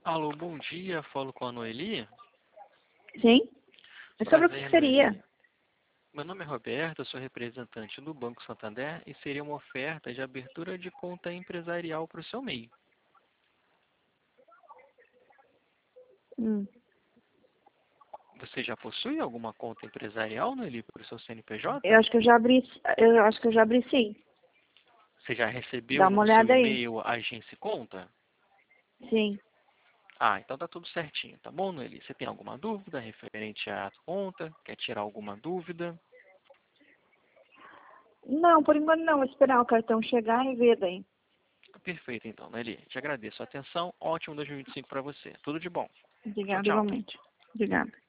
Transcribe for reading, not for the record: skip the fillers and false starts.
Alô, bom dia. Falo com a Noeli. Sim? É sobre o que Prazer, seria? Noeli. Meu nome é Roberto, eu sou representante do Banco Santander e seria uma oferta de abertura de conta empresarial para o seu MEI. Hum. Você já possui alguma conta empresarial, Noeli, para o seu CNPJ? Eu acho que eu já abri sim. Você já recebeu Dá uma no seu olhada aí. e-mail a agência conta? Sim. Ah, então tá tudo certinho, tá bom, Noeli? Você tem alguma dúvida referente à conta? Quer tirar alguma dúvida? Não, por enquanto não. Vou esperar o cartão chegar e ver daí. Perfeito, então, Noeli. Te agradeço a atenção. Ótimo 2025 para você. Tudo de bom. Tchau, Obrigada tchau. igualmente. Obrigada.